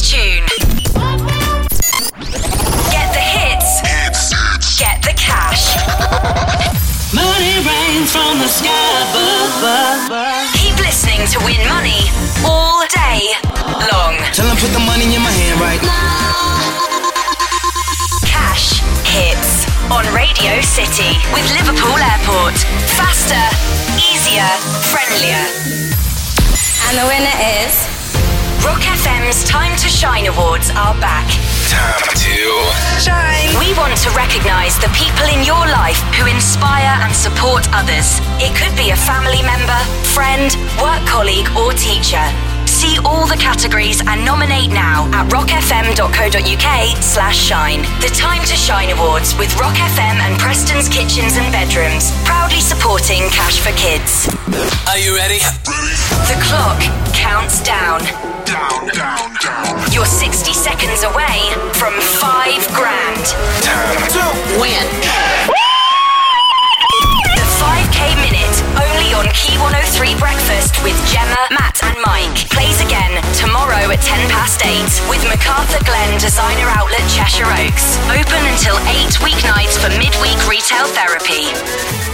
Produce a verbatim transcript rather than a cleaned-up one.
tune. Get the hits. Get the cash. Money rains from the sky above. Keep listening to win money all day long. Tell them put the money in my hand right now. Cash hits on Radio City with Liverpool Airport. Faster, easier, friendlier. And the winner is... Rock F M's Time to Shine Awards are back. Time to shine. We want to recognise the people in your life who inspire and support others. It could be a family member, friend, work colleague or teacher. See all the categories and nominate now at rockfm.co.uk slash shine. The Time to Shine Awards with Rock F M and Preston's Kitchens and Bedrooms. Proudly supporting Cash for Kids. Are you ready? The clock counts down. Down, down, down. You're sixty seconds away from five grand. Time to win. The five K Minute, only on Key one oh three Breakfast with Gemma, Matt and Mike. Plays again tomorrow at ten past eight with MacArthur Glen Designer Outlet Cheshire Oaks. Open until eight weeknights for midweek retail therapy.